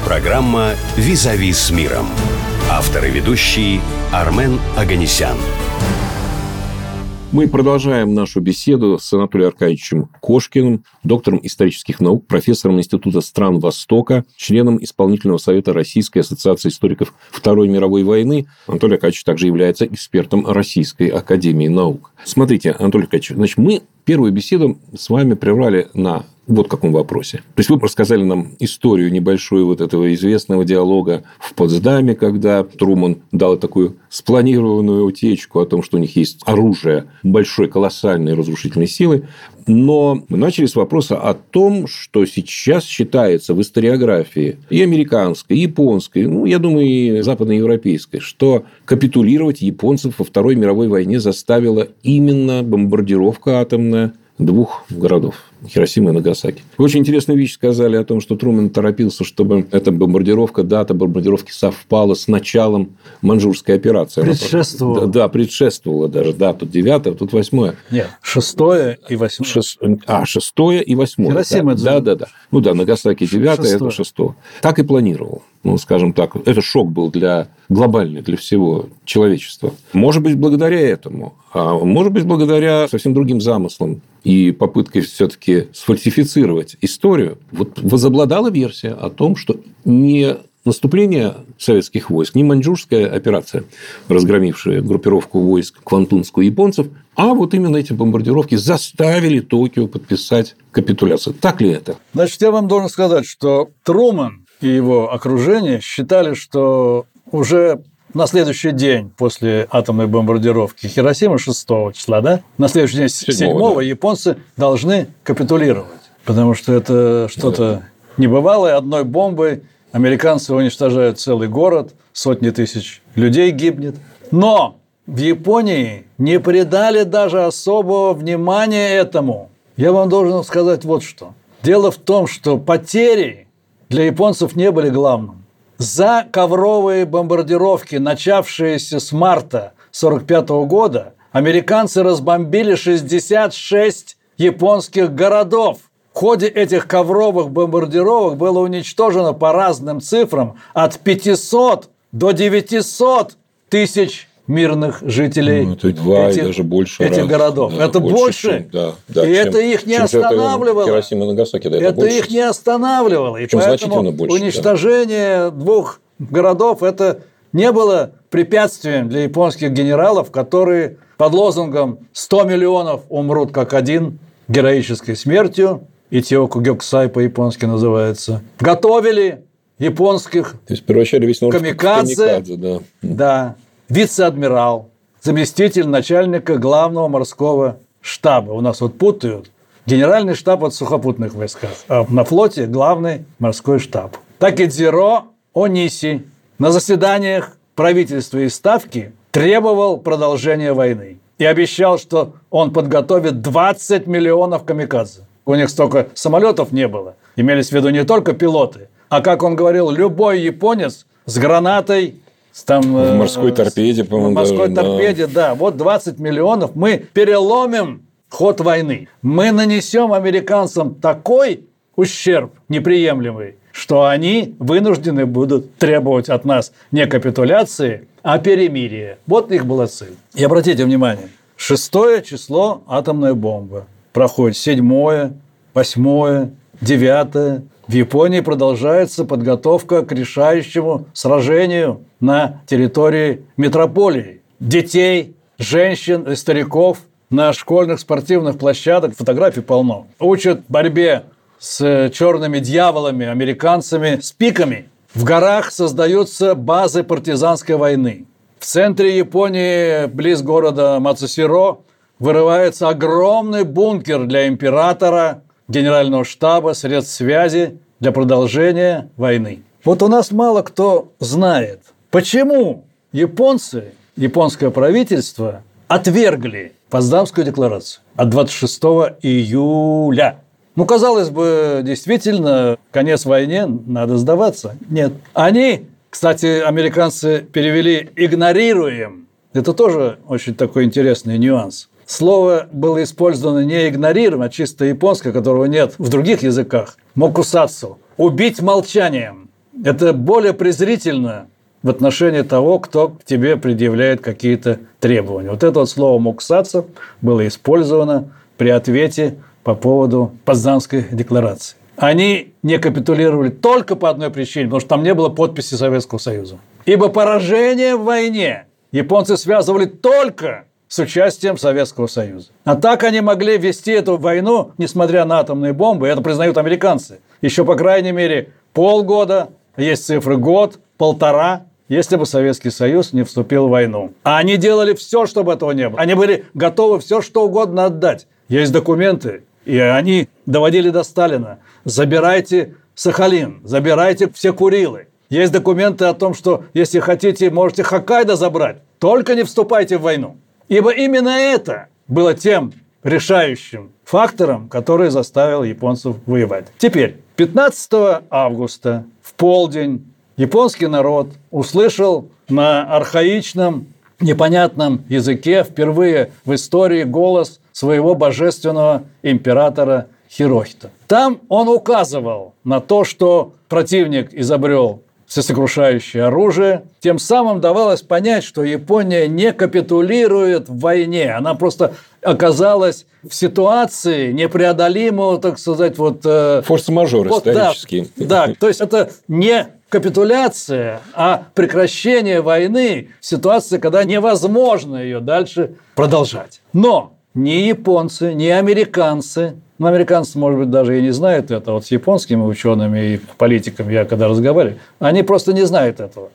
Программа «Визави с миром». Автор и ведущий Армен Оганесян. Мы продолжаем нашу беседу с Анатолием Аркадьевичем Кошкиным, доктором исторических наук, профессором Института стран Востока, членом Исполнительного совета Российской ассоциации историков Второй мировой войны. Анатолий Аркадьевич также является экспертом Российской академии наук. Смотрите, Анатолий Аркадьевич, значит, мы первую беседу с вами прервали на вот каком вопросе. То есть, вы рассказали нам историю небольшую вот этого известного диалога в Потсдаме, когда Труман дал такую спланированную утечку о том, что у них есть оружие большой, колоссальной разрушительной силы. Но мы начали с вопроса о том, что сейчас считается в историографии и американской, и японской, я думаю, и западноевропейской, что капитулировать японцев во Второй мировой войне заставила именно бомбардировка атомная двух городов – Хиросимы и Нагасаки. Вы очень интересную вещь сказали о том, что Трумэн торопился, чтобы эта бомбардировка, дата бомбардировки совпала с началом Маньчжурской операции. Предшествовала. Да, предшествовала даже. Да, тут 9-е, тут 8-е. Нет, 6 и 8. 6 и 8. Хиросима. Да. Нагасаки 9-е, это 6. Так и планировал. Скажем так, это шок был глобальный для всего человечества. Может быть, благодаря этому, а может быть, благодаря совсем другим замыслам и попыткой все-таки сфальсифицировать историю, возобладала версия о том, что не наступление советских войск, не маньчжурская операция, разгромившая группировку войск квантунскую японцев, а вот именно эти бомбардировки заставили Токио подписать капитуляцию. Так ли это? Значит, я вам должен сказать, что Трумэн и его окружение считали, что уже на следующий день после атомной бомбардировки Хиросимы 6 числа, да, на следующий день 7 японцы должны капитулировать, потому что это что-то небывалое. Одной бомбой американцы уничтожают целый город, сотни тысяч людей гибнет. Но в Японии не придали даже особого внимания этому. Я вам должен сказать вот что. Дело в том, что потери для японцев не были главным. За ковровые бомбардировки, начавшиеся с марта 1945 года, американцы разбомбили 66 японских городов. В ходе этих ковровых бомбардировок было уничтожено по разным цифрам от 500 до 900 тысяч мирных жителей этих городов. Да, это больше. И это их не останавливало. Хиросима и Нагасаки, это их не останавливало. И поэтому уничтожение двух городов это не было препятствием для японских генералов, которые под лозунгом «100 миллионов умрут как один героической смертью», Итиоку Гёкусай по-японски называется, готовили японских камикадзе. Да. Вице-адмирал, заместитель начальника главного морского штаба. У нас путают. Генеральный штаб от сухопутных войсках, а на флоте главный морской штаб. Такэдзиро Ониси на заседаниях правительства и ставки требовал продолжения войны и обещал, что он подготовит 20 миллионов камикадзе. У них столько самолетов не было. Имелись в виду не только пилоты, а, как он говорил, любой японец с гранатой, в морской торпеде, по-моему. В морской торпеде, да. 20 миллионов. Мы переломим ход войны. Мы нанесем американцам такой ущерб неприемлемый, что они вынуждены будут требовать от нас не капитуляции, а перемирия. Вот их была цель. И обратите внимание, 6 число атомная бомба. Проходит 7, 8, 9. В Японии продолжается подготовка к решающему сражению на территории метрополии. Детей, женщин и стариков на школьных спортивных площадках, фотографий полно, учат борьбе с черными дьяволами, американцами, с пиками. В горах создаются базы партизанской войны. В центре Японии, близ города Мацусиро, вырывается огромный бункер для императора, генерального штаба, средств связи для продолжения войны. Вот у нас мало кто знает, почему японцы, японское правительство отвергли Потсдамскую декларацию от 26 июля. Казалось бы, действительно, конец войне, надо сдаваться. Нет. Они, кстати, американцы перевели «игнорируем». Это тоже очень такой интересный нюанс. Слово было использовано не игнорируем, а чисто японское, которого нет в других языках. Мокусацу. Убить молчанием. это более презрительно в отношении того, кто к тебе предъявляет какие-то требования. Вот это вот слово «муксаться» было использовано при ответе по поводу Потсдамской декларации. Они не капитулировали только по одной причине, потому что там не было подписи Советского Союза. Ибо поражение в войне японцы связывали только с участием Советского Союза. А так они могли вести эту войну, несмотря на атомные бомбы, это признают американцы. Еще, по крайней мере, полгода, есть цифры год, полтора, если бы Советский Союз не вступил в войну. А они делали все, чтобы этого не было. Они были готовы все, что угодно отдать. Есть документы, и они доводили до Сталина. Забирайте Сахалин, забирайте все Курилы. Есть документы о том, что если хотите, можете Хоккайдо забрать. Только не вступайте в войну. Ибо именно это было тем решающим фактором, который заставил японцев воевать. Теперь, 15 августа в полдень японский народ услышал на архаичном, непонятном языке впервые в истории голос своего божественного императора Хирохито. Там он указывал на то, что противник изобрел всесокрушающее оружие. Тем самым давалось понять, что Япония не капитулирует в войне. Она просто оказалась в ситуации непреодолимого, так сказать, форс-мажор исторический. Да, то есть это не капитуляция, а прекращение войны в ситуации, когда невозможно ее дальше продолжать. Но ни японцы, ни американцы, американцы, может быть, даже и не знают это, вот с японскими учеными и политиками я когда разговаривал, они просто не знают этого.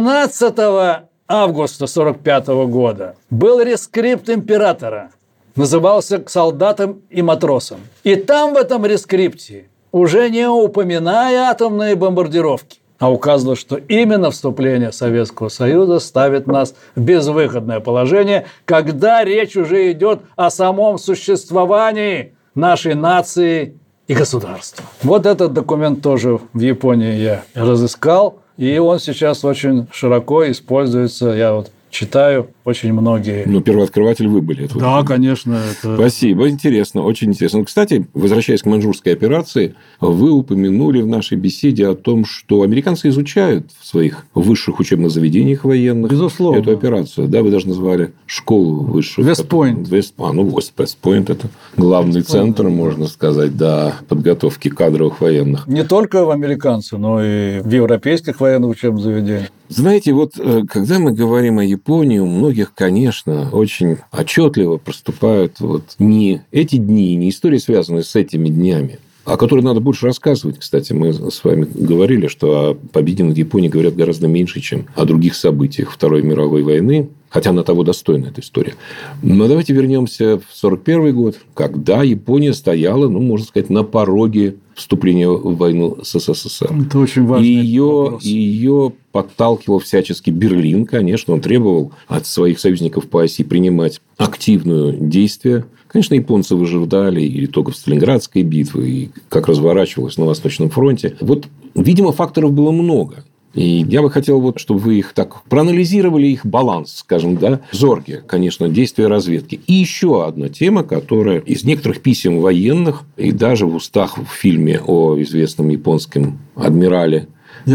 17 августа 1945 года был рескрипт императора, назывался «К солдатам и матросам». И там в этом рескрипте, уже не упоминая атомные бомбардировки, а указано, что именно вступление Советского Союза ставит нас в безвыходное положение, когда речь уже идет о самом существовании нашей нации и государства. Вот этот документ тоже в Японии я разыскал, и он сейчас очень широко используется. Я читаю очень многие. Но первооткрыватель вы были. Да, конечно. Спасибо, интересно, очень интересно. Кстати, возвращаясь к маньчжурской операции, вы упомянули в нашей беседе о том, что американцы изучают в своих высших учебных заведениях военных безусловно эту операцию. Да, вы даже назвали школу высшую. Вестпойнт. Вестпойнт – это главный центр, можно сказать, да, подготовки кадровых военных. Не только в американцев, но и в европейских военных учебных заведениях. Знаете, когда мы говорим о Японии, у многих, конечно, очень отчетливо проступают не эти дни, не истории, связанные с этими днями, о которых надо больше рассказывать. Кстати, мы с вами говорили, что о победе над Японией говорят гораздо меньше, чем о других событиях Второй мировой войны, хотя она того достойна, эта история. Но давайте вернемся в 1941 год, когда Япония стояла, можно сказать, на пороге вступления в войну с СССР. Это очень важный вопрос. Ее подталкивал всячески Берлин, конечно, он требовал от своих союзников по оси принимать активное действие. Конечно, японцы выжидали и итогов Сталинградской битвы, и как разворачивалось на Восточном фронте. Видимо, факторов было много. И я бы хотел, чтобы вы их так проанализировали, их баланс, скажем, да. Зорге, конечно, действия разведки. И еще одна тема, которая из некоторых писем военных и даже в устах в фильме о известном японском адмирале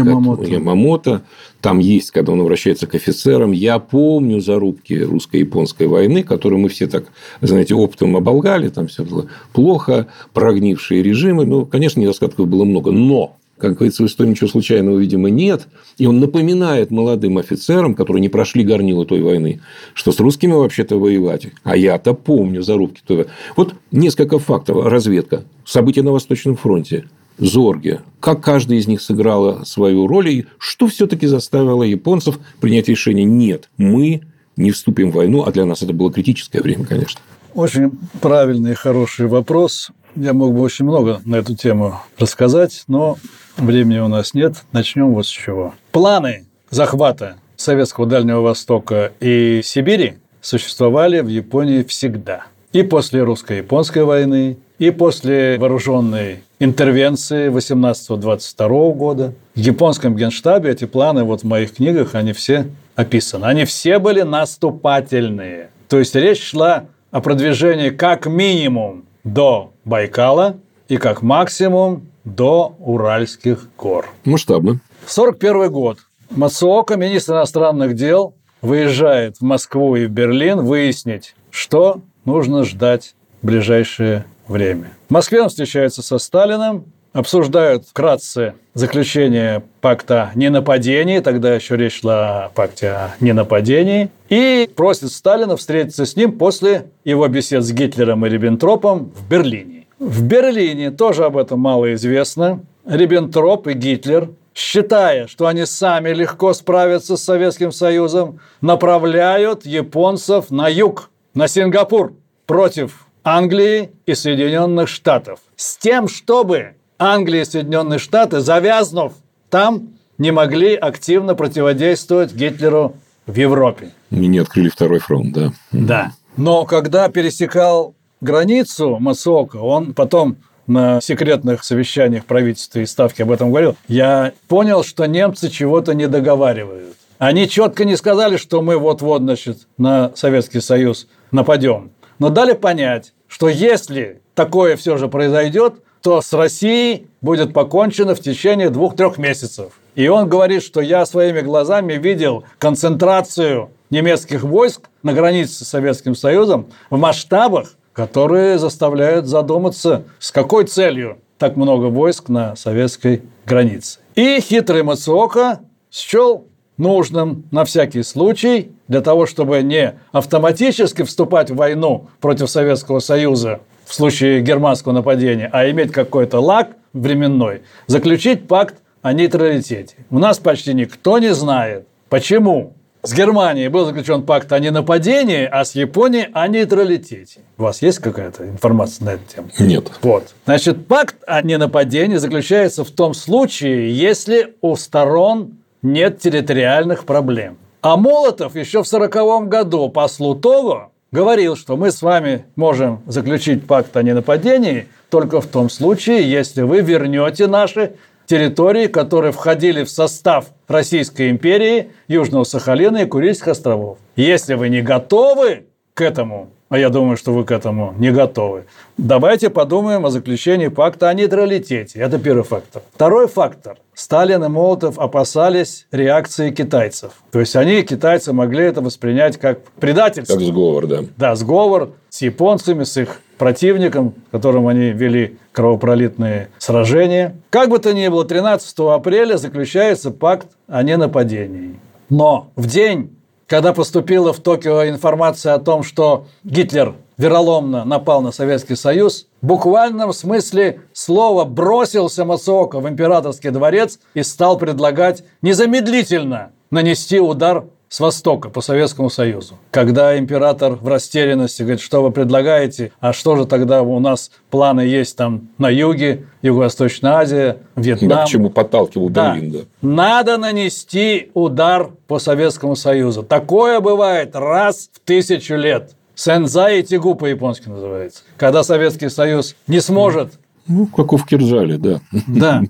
Ямамото, там есть, когда он обращается к офицерам: я помню зарубки русско-японской войны, которую мы все так, знаете, оптом оболгали, там все было плохо, прогнившие режимы. Конечно, недостатков было много, но, как говорится, в истории ничего случайного, видимо, нет. И он напоминает молодым офицерам, которые не прошли горнило той войны, что с русскими вообще-то воевать. А я-то помню зарубки той войны. Несколько фактов. Разведка. События на Восточном фронте. Зорге. Как каждый из них сыграла свою роль. И что все-таки заставило японцев принять решение: нет, мы не вступим в войну. А для нас это было критическое время, конечно. Очень правильный и хороший вопрос. Я мог бы очень много на эту тему рассказать, но времени у нас нет. Начнем с чего. Планы захвата Советского Дальнего Востока и Сибири существовали в Японии всегда. И после русско-японской войны, и после вооруженной интервенции 18-22 года. В японском генштабе эти планы, в моих книгах, они все описаны. Они все были наступательные. То есть речь шла о продвижении как минимум до Байкала и как максимум до Уральских гор. Масштабно. 1941 год. Мацуока, министр иностранных дел, выезжает в Москву и в Берлин выяснить, что нужно ждать в ближайшее время. В Москве он встречается со Сталиным, обсуждают вкратце заключение пакта о ненападении, тогда еще речь шла о пакте о ненападении, и просит Сталина встретиться с ним после его бесед с Гитлером и Риббентропом в Берлине. В Берлине, тоже об этом мало известно, Риббентроп и Гитлер, считая, что они сами легко справятся с Советским Союзом, направляют японцев на юг, на Сингапур, против Англии и Соединенных Штатов, с тем, чтобы Англия и Соединенные Штаты, завязнув там, не могли активно противодействовать Гитлеру в Европе. И не открыли второй фронт, да. Да. Но когда пересекал границу Мацуока, он потом на секретных совещаниях правительства и Ставки об этом говорил, я понял, что немцы чего-то не договаривают. Они четко не сказали, что мы вот-вот, значит, на Советский Союз нападем, но дали понять, что если такое все же произойдет, то с Россией будет покончено в течение 2-3 месяцев. И он говорит, что я своими глазами видел концентрацию немецких войск на границе с Советским Союзом в масштабах, которые заставляют задуматься, с какой целью так много войск на советской границе. И хитрый Мацуока счел нужным на всякий случай, для того, чтобы не автоматически вступать в войну против Советского Союза в случае германского нападения, а иметь какой-то лаг временной, заключить пакт о нейтралитете. У нас почти никто не знает, почему с Германией был заключен пакт о ненападении, а с Японией о нейтралитете. У вас есть какая-то информация на эту тему? Нет. Вот. Значит, пакт о ненападении заключается в том случае, если у сторон нет территориальных проблем. А Молотов еще в 1940 году послу Того говорил, что мы с вами можем заключить пакт о ненападении только в том случае, если вы вернете наши территории, которые входили в состав Российской империи, Южного Сахалина и Курильских островов. Если вы не готовы к этому, а я думаю, что вы к этому не готовы, давайте подумаем о заключении пакта о нейтралитете. Это первый фактор. Второй фактор. Сталин и Молотов опасались реакции китайцев. То есть они, китайцы, могли это воспринять как предательство. Как сговор, да. Да, сговор с японцами, с их противником, с которым они вели кровопролитные сражения. Как бы то ни было, 13 апреля заключается пакт о ненападении. Но в день, когда поступила в Токио информация о том, что Гитлер вероломно напал на Советский Союз, в буквальном смысле слова бросился Мацуока в императорский дворец и стал предлагать незамедлительно нанести удар с востока по Советскому Союзу. Когда император в растерянности говорит, что вы предлагаете, а что же тогда у нас планы есть там на юге, Юго-Восточная Азия, Вьетнам. Да, к чему подталкивал Берлин, да. Надо нанести удар по Советскому Союзу. Такое бывает раз в 1000 лет. Сэнзай и Тигу по-японски называется. Когда Советский Союз не сможет... Ну, как у Кирджали, да. Да.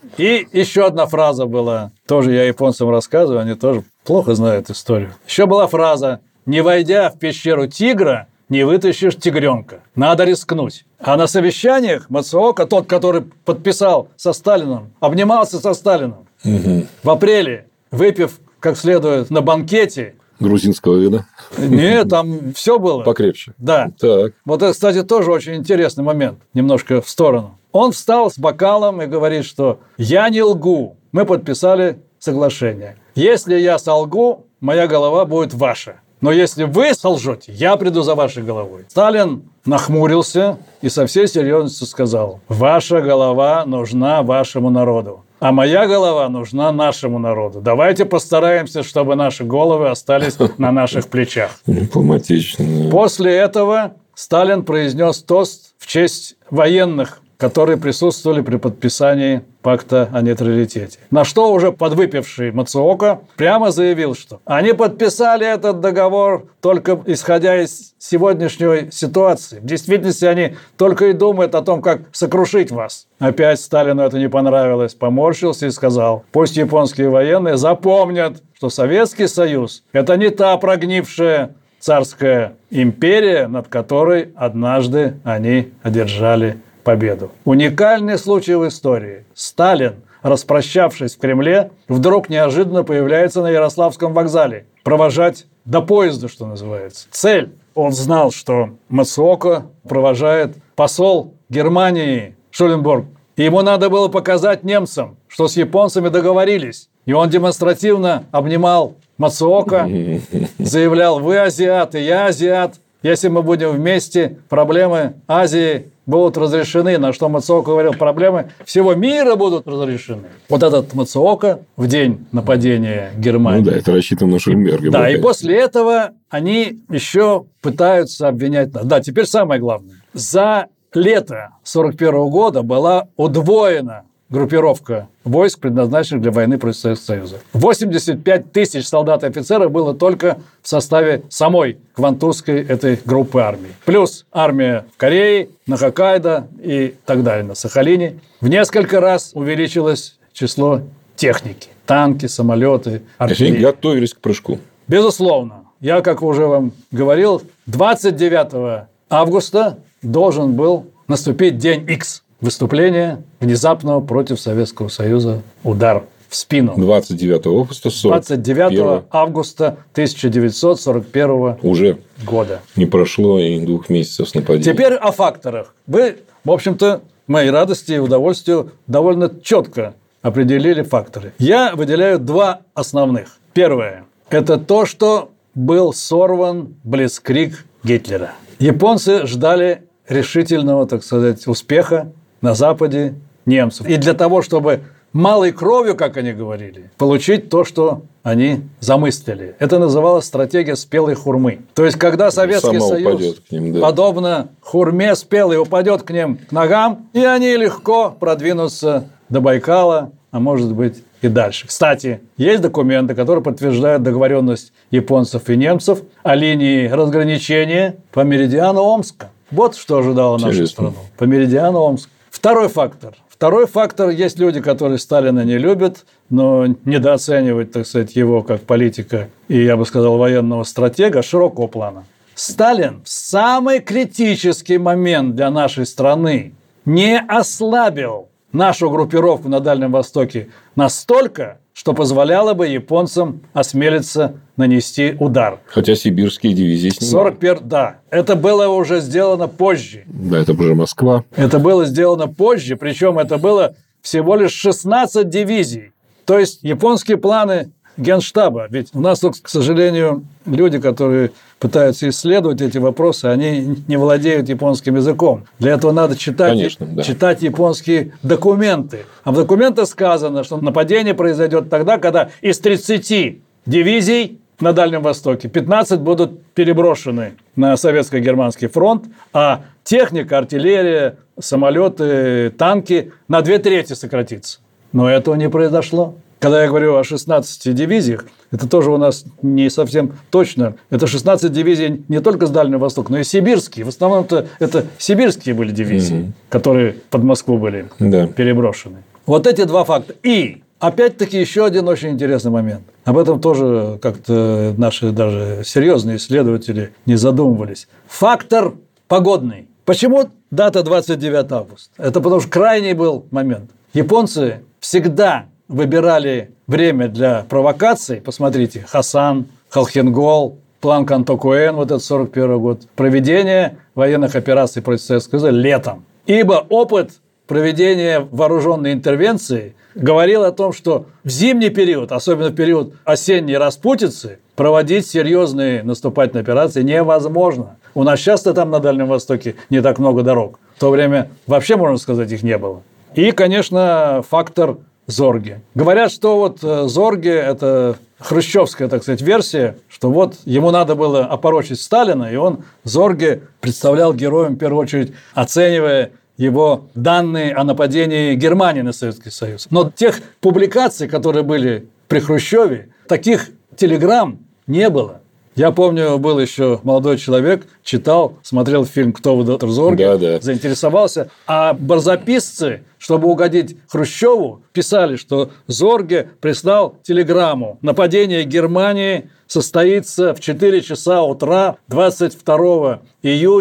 И еще одна фраза была. Тоже я японцам рассказываю, они тоже плохо знают историю. Еще была фраза: «Не войдя в пещеру тигра, не вытащишь тигренка. Надо рискнуть». А на совещаниях Мацуока, тот, который подписал со Сталином, обнимался со Сталином. В апреле, выпив как следует на банкете. Грузинского вина? Нет, там все было. Покрепче. Да. Так. Вот это, кстати, тоже очень интересный момент. Немножко в сторону. Он встал с бокалом и говорит, что «я не лгу, мы подписали соглашение. Если я солгу, моя голова будет ваша. Но если вы солжете, я приду за вашей головой». Сталин нахмурился и со всей серьезностью сказал: «Ваша голова нужна вашему народу, а моя голова нужна нашему народу. Давайте постараемся, чтобы наши головы остались на наших плечах». Дипломатично. После этого Сталин произнес тост в честь военных, которые присутствовали при подписании пакта о нейтралитете. На что уже подвыпивший Мацуока прямо заявил, что они подписали этот договор только исходя из сегодняшней ситуации. В действительности они только и думают о том, как сокрушить вас. Опять Сталину это не понравилось, поморщился и сказал: пусть японские военные запомнят, что Советский Союз – это не та прогнившая царская империя, над которой однажды они одержали победу. Уникальный случай в истории. Сталин, распрощавшись в Кремле, вдруг неожиданно появляется на Ярославском вокзале. Провожать до поезда, что называется. Цель. Он знал, что Мацуока провожает посол Германии Шуленбург. И ему надо было показать немцам, что с японцами договорились. И он демонстративно обнимал Мацуока, заявлял: «Вы азиаты, я азиат. Если мы будем вместе, проблемы Азии будут разрешены». На что Мацуока говорил: проблемы всего мира будут разрешены. Вот этот Мацуока в день нападения Германии. Ну да, это рассчитано на Шуленберга. Да, и после этого они еще пытаются обвинять нас. Да, теперь самое главное. За лето 1941 года была удвоена группировка войск, предназначенных для войны против Советского Союза. 85 тысяч солдат и офицеров было только в составе самой Квантунской этой группы армий. Плюс армия в Корее, на Хоккайдо и так далее, на Сахалине. В несколько раз увеличилось число техники. Танки, самолеты, артиллерия. Они готовились к прыжку. Безусловно. Я, как уже вам говорил, 29 августа должен был наступить день X. Выступление внезапного против Советского Союза, удар в спину. 29 августа 1941 уже года. Не прошло и 2 месяцев с нападения. Теперь о факторах. Вы, в общем-то, моей радости и удовольствию довольно четко определили факторы. Я выделяю 2 основных. Первое – это то, что был сорван блицкриг Гитлера. Японцы ждали решительного, так сказать, успеха на Западе немцев. И для того, чтобы малой кровью, как они говорили, получить то, что они замыслили. Это называлось стратегия спелой хурмы. То есть, когда Советский Союз, подобно хурме спелой, упадет к ним к ногам, и они легко продвинутся до Байкала, а может быть и дальше. Кстати, есть документы, которые подтверждают договоренность японцев и немцев о линии разграничения по меридиану Омска. Вот что ожидало нашу страну. По меридиану Омска. Второй фактор. Есть люди, которые Сталина не любят, но недооценивают, так сказать, его как политика и, я бы сказал, военного стратега широкого плана. Сталин в самый критический момент для нашей страны не ослабил нашу группировку на Дальнем Востоке настолько, что позволяло бы японцам осмелиться нанести удар. Хотя сибирские дивизии снимали. 41, да. Это было уже сделано позже. Да, это уже Москва. Это было сделано позже, причем это было всего лишь 16 дивизий. То есть японские планы Генштаба. Ведь у нас тут, к сожалению, люди, которые пытаются исследовать эти вопросы, они не владеют японским языком. Для этого надо читать японские документы. А в документах сказано, что нападение произойдет тогда, когда из 30 дивизий на Дальнем Востоке 15 будут переброшены на Советско-Германский фронт, а техника, артиллерия, самолеты, танки на 2/3 сократится. Но этого не произошло. Когда я говорю о 16 дивизиях, это тоже у нас не совсем точно. Это 16 дивизий не только с Дальнего Востока, но и сибирские. В основном это сибирские были дивизии, которые под Москву были переброшены. Вот эти 2 факта. И опять-таки еще один очень интересный момент. Об этом тоже как-то наши даже серьезные исследователи не задумывались. Фактор погодный. Почему дата 29 августа? Это потому что крайний был момент. Японцы всегда выбирали время для провокаций. Посмотрите, Хасан, Халхингол, план Кантокуэн, вот этот 41 год. Проведение военных операций против Советского Союза летом. Ибо опыт проведения вооруженной интервенции говорил о том, что в зимний период, особенно в период осенней распутицы, проводить серьезные наступательные операции невозможно. У нас часто там на Дальнем Востоке не так много дорог. В то время вообще, можно сказать, их не было. И, конечно, фактор Зорге. Говорят, что вот Зорге – это хрущевская, так сказать, версия, что вот ему надо было опорочить Сталина, и он Зорге представлял героем, в первую очередь, оценивая его данные о нападении Германии на Советский Союз. Но тех публикаций, которые были при Хрущеве, таких телеграмм не было. Я помню, был еще молодой человек, читал, смотрел фильм «Кто вы, доктор Зорге», заинтересовался. А барзаписцы, чтобы угодить Хрущеву, писали, что Зорге прислал телеграмму. Нападение Германии состоится в 4 часа утра 22 июня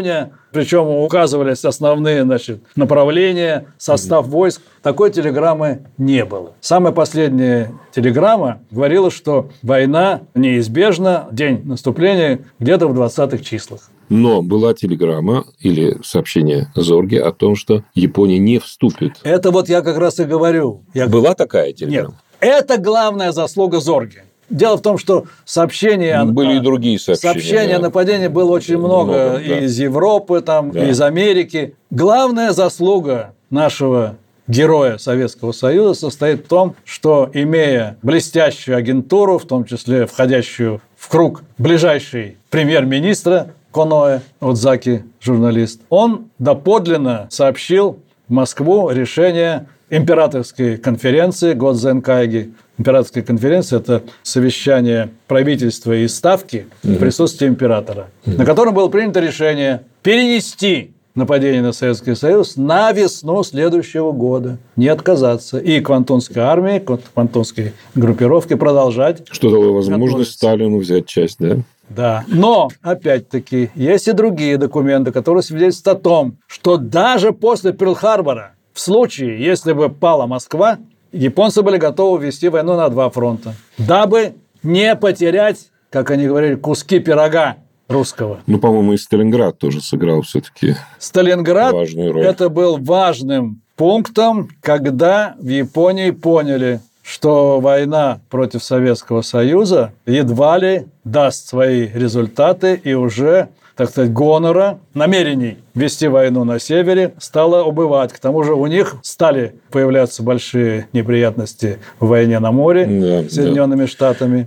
причем указывались основные, направления, состав войск. Такой телеграммы не было. Самая последняя телеграмма говорила, что война неизбежна, день наступления где-то в 20-х числах. Но была телеграмма или сообщение Зорге о том, что Япония не вступит. Это вот я как раз и говорю. Была такая телеграмма? Нет. Это главная заслуга Зорге. Дело в том, что сообщения... Были и другие сообщения. Сообщений о нападении было очень много из Европы, из Америки. Главная заслуга нашего героя Советского Союза состоит в том, что, имея блестящую агентуру, в том числе входящую в круг ближайшей премьер-министра Коноэ, Отзаки, журналист, он доподлинно сообщил в Москву решение императорской конференции Годзен-Кайги. Императорская конференция – это совещание правительства и ставки в присутствии императора, на котором было принято решение перенести нападение на Советский Союз на весну следующего года, не отказаться. И Квантунской армии, Квантунской группировке продолжать. Что дало возможность Сталину взять часть, да? Да. Но, опять-таки, есть и другие документы, которые свидетельствуют о том, что даже после Пёрл-Харбора, в случае, если бы пала Москва, японцы были готовы вести войну на два фронта, дабы не потерять, как они говорили, куски пирога русского. По-моему, и Сталинград тоже сыграл все-таки важную роль. Это был важным пунктом, когда в Японии поняли, что война против Советского Союза едва ли даст свои результаты, и уже, так сказать, гонора, намерений вести войну на севере стало убывать. К тому же у них стали появляться большие неприятности в войне на море с Соединенными Штатами.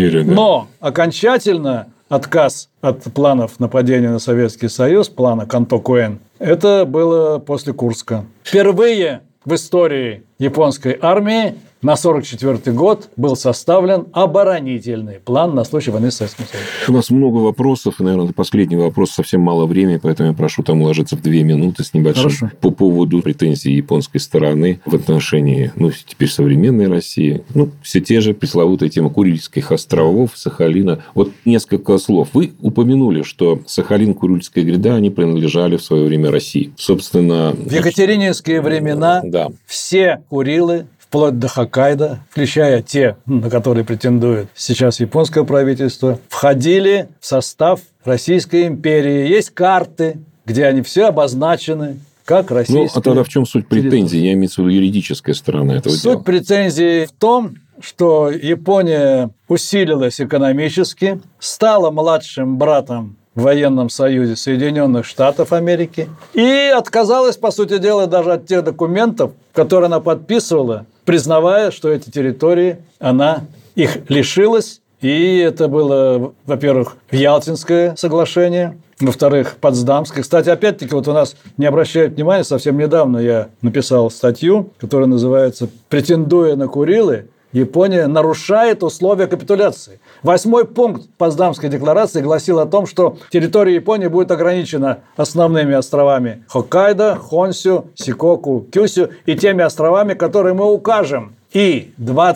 Но окончательно отказ от планов нападения на Советский Союз, плана Кантокуэн, это было после Курска. Впервые в истории японской армии на 1944 год был составлен оборонительный план на случай войны с Советским Союзом. У нас много вопросов. Наверное, последний вопрос. Совсем мало времени, поэтому я прошу там уложиться в 2 минуты с небольшим. Хорошо. По поводу претензий японской стороны в отношении, теперь современной России. Все те же пресловутые темы Курильских островов, Сахалина. Вот несколько слов. Вы упомянули, что Сахалин, Курильская гряда, они принадлежали в свое время России. Собственно... В екатерининские времена все Курилы, вплоть до Хоккайдо, включая те, на которые претендует сейчас японское правительство, входили в состав Российской империи. Есть карты, где они все обозначены как российские. А тогда в чем суть претензий? Я имею в виду юридическая сторона этого дела. Суть претензий в том, что Япония усилилась экономически, стала младшим братом в военном союзе Соединенных Штатов Америки и отказалась, по сути дела, даже от тех документов, которые она подписывала, признавая, что эти территории, она их лишилась. И это было, во-первых, Ялтинское соглашение, во-вторых, Потсдамское. Кстати, опять-таки, у нас не обращают внимания, совсем недавно я написал статью, которая называется «Претендуя на Курилы, Япония нарушает условия капитуляции». 8-й пункт Потсдамской декларации гласил о том, что территория Японии будет ограничена основными островами Хоккайдо, Хонсю, Сикоку, Кюсю и теми островами, которые мы укажем. И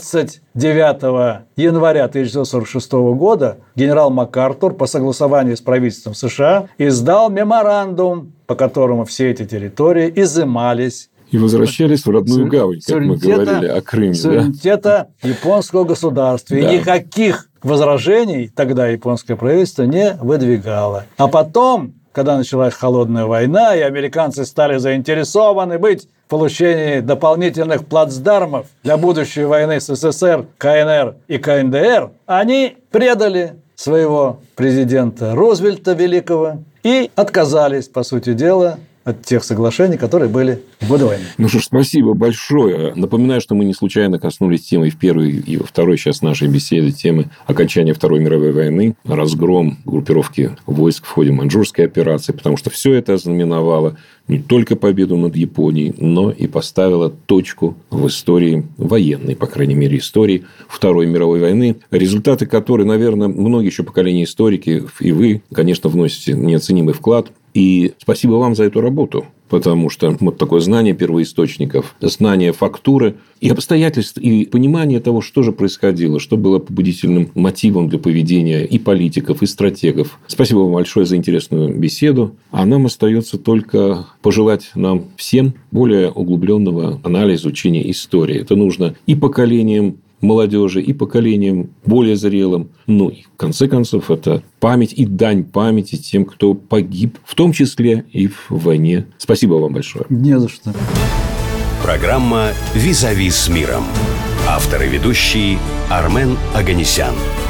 29 января 1946 года генерал МакАртур по согласованию с правительством США издал меморандум, по которому все эти территории изымались и возвращались в родную гавань, как мы говорили о Крыме. Суверенитета японского государства. И никаких возражений тогда японское правительство не выдвигало. А потом, когда началась холодная война, и американцы стали заинтересованы быть в получении дополнительных плацдармов для будущей войны с СССР, КНР и КНДР, они предали своего президента Рузвельта Великого и отказались, по сути дела, от тех соглашений, которые были в годы войны. Спасибо большое. Напоминаю, что мы не случайно коснулись темы в первой и во второй часть нашей беседы, темы окончания Второй мировой войны, разгром группировки войск в ходе Маньчжурской операции, потому что все это ознаменовало не только победу над Японией, но и поставило точку в истории военной, по крайней мере, истории Второй мировой войны, результаты которой, наверное, многие еще поколения историки, и вы, конечно, вносите неоценимый вклад. И спасибо вам за эту работу. потому что вот такое знание первоисточников, знание фактуры и обстоятельств, и понимание того, что же происходило, что было побудительным мотивом для поведения и политиков, и стратегов. Спасибо вам большое за интересную беседу. А нам остается только пожелать нам всем более углубленного анализа, изучения истории. Это нужно и поколениям молодежи, и поколениям более зрелым. Ну, и в конце концов, это память и дань памяти тем, кто погиб, в том числе и в войне. Спасибо вам большое. Не за что. Программа «Визави с миром». Автор и ведущий Армен Оганесян.